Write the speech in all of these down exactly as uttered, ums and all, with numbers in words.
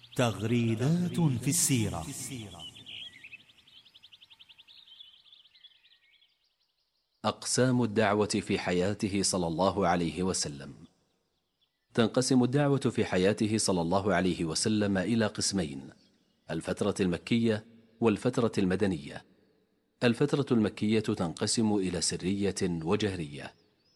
تغريدات في السيرة. أقسام الدعوة في حياته صلى الله عليه وسلم. تنقسم الدعوة في حياته صلى الله عليه وسلم إلى قسمين: الفترة المكية والفترة المدنية. الفترة المكية تنقسم إلى سرية وجهرية.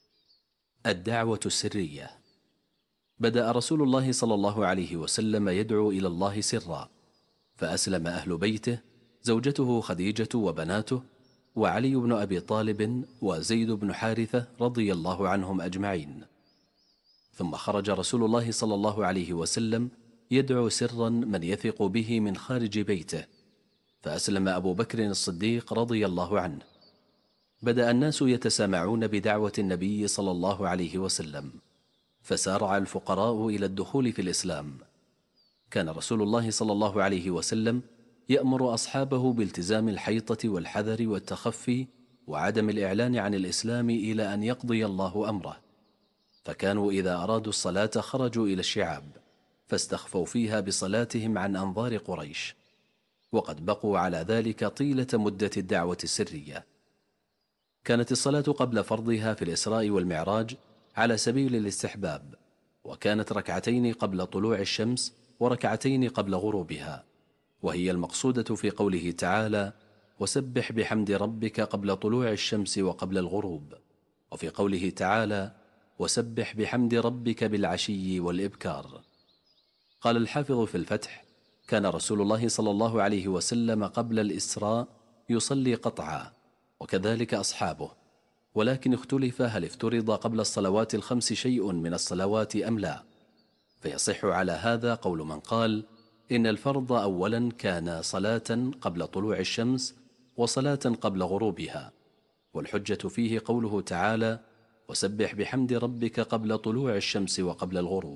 الدعوة السرية: بدأ رسول الله صلى الله عليه وسلم يدعو إلى الله سرا، فأسلم أهل بيته، زوجته خديجة وبناته، وعلي بن أبي طالب وزيد بن حارثة رضي الله عنهم أجمعين. ثم خرج رسول الله صلى الله عليه وسلم يدعو سرا من يثق به من خارج بيته، فأسلم أبو بكر الصديق رضي الله عنه. بدأ الناس يتسامعون بدعوة النبي صلى الله عليه وسلم، فسارع الفقراء إلى الدخول في الإسلام. كان رسول الله صلى الله عليه وسلم يأمر أصحابه بالتزام الحيطة والحذر والتخفي وعدم الإعلان عن الإسلام إلى أن يقضي الله أمره، فكانوا إذا أرادوا الصلاة خرجوا إلى الشعاب فاستخفوا فيها بصلاتهم عن أنظار قريش، وقد بقوا على ذلك طيلة مدة الدعوة السرية. كانت الصلاة قبل فرضها في الإسراء والمعراج على سبيل الاستحباب، وكانت ركعتين قبل طلوع الشمس وركعتين قبل غروبها، وهي المقصودة في قوله تعالى: وسبح بحمد ربك قبل طلوع الشمس وقبل الغروب، وفي قوله تعالى: وسبح بحمد ربك بالعشي والإبكار. قال الحافظ في الفتح: كان رسول الله صلى الله عليه وسلم قبل الإسراء يصلي قطعا، وكذلك أصحابه، ولكن اختلف هل افترض قبل الصلوات الخمس شيء من الصلوات أم لا، فيصح على هذا قول من قال إن الفرض أولا كان صلاة قبل طلوع الشمس وصلاة قبل غروبها، والحجة فيه قوله تعالى: وسبح بحمد ربك قبل طلوع الشمس وقبل الغروب.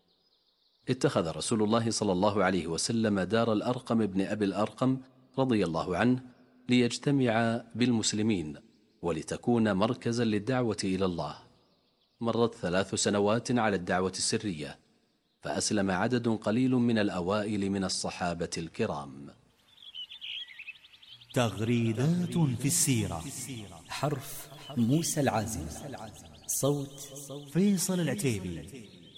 اتخذ رسول الله صلى الله عليه وسلم دار الأرقم بن أبي الأرقم رضي الله عنه ليجتمع بالمسلمين ولتكون مركزا للدعوة إلى الله. مرت ثلاث سنوات على الدعوة السرية، فأسلم عدد قليل من الأوائل من الصحابة الكرام. تغريدات في السيرة. حرف موسى العازم، صوت فيصل العتيبي.